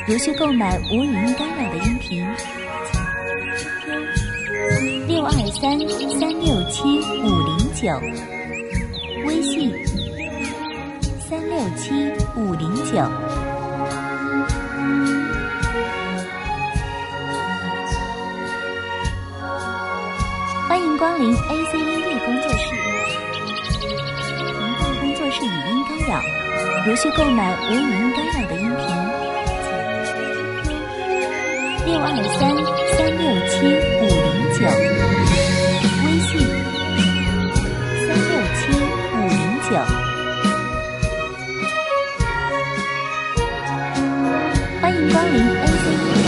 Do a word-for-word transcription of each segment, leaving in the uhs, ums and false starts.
如需购买无语音干扰的音频，六二三三六七五零九，微信三六七五零九。欢迎光临 A C 音乐工作室，频道工作室语音干扰。如需购买无语音干扰的音频，六二三三六七五零九，微信三六七五零九。欢迎光临 A C 音乐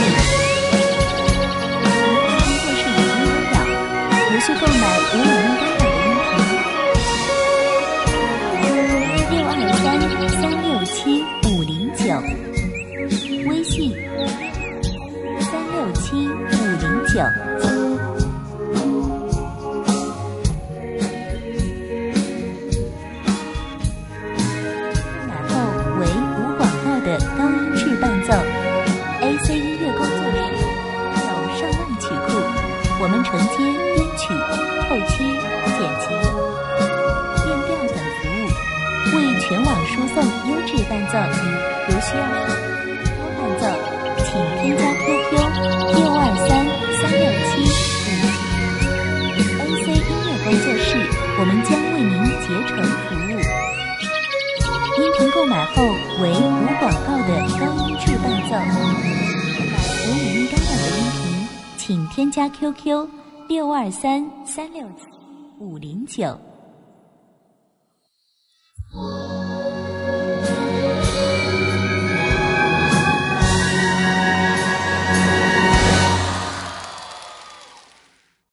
工作室语音干扰。如需购买无语音干扰的音频，六二三三六七五零九，微信三六七五零九。然后为无广告的高音质伴奏。A C 音乐工作室有上万曲库，我们承接编曲、后期、剪辑、变调等服务，为全网输送优质伴奏。如需要多伴奏，请添加 Q Q 六二三三六七五。A C 音乐工作室，我们将为您竭诚服务。音频购买后为无广告的高音质伴奏。无语音干扰的音频，请添加 Q Q 六二三三六七五零九。